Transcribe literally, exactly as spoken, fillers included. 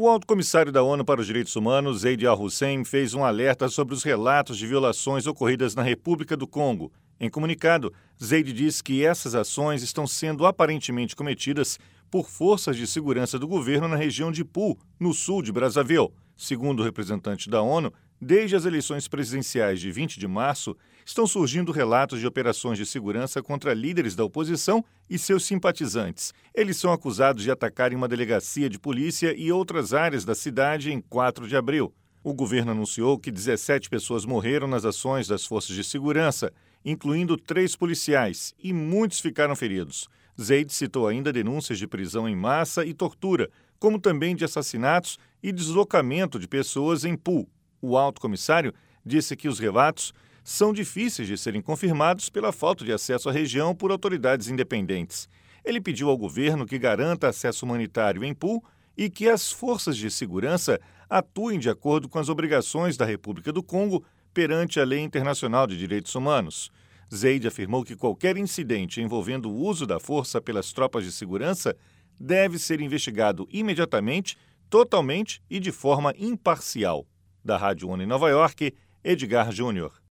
O alto comissário da ONU para os Direitos Humanos, Zeid Al-Hussein, fez um alerta sobre os relatos de violações ocorridas na República do Congo. Em comunicado, Zeid diz que essas ações estão sendo aparentemente cometidas por forças de segurança do governo na região de Pu, no sul de Brazzaville. Segundo o representante da ONU, desde as eleições presidenciais de vinte de março, estão surgindo relatos de operações de segurança contra líderes da oposição e seus simpatizantes. Eles são acusados de atacarem uma delegacia de polícia e outras áreas da cidade em quatro de abril. O governo anunciou que dezessete pessoas morreram nas ações das forças de segurança, incluindo três policiais, e muitos ficaram feridos. Zeid citou ainda denúncias de prisão em massa e tortura, como também de assassinatos e deslocamento de pessoas em Pu. O alto comissário disse que os relatos são difíceis de serem confirmados pela falta de acesso à região por autoridades independentes. Ele pediu ao governo que garanta acesso humanitário em Pu e que as forças de segurança atuem de acordo com as obrigações da República do Congo perante a Lei Internacional de Direitos Humanos. Zeid afirmou que qualquer incidente envolvendo o uso da força pelas tropas de segurança deve ser investigado imediatamente, totalmente e de forma imparcial. Da Rádio ONU em Nova York, Edgar Júnior.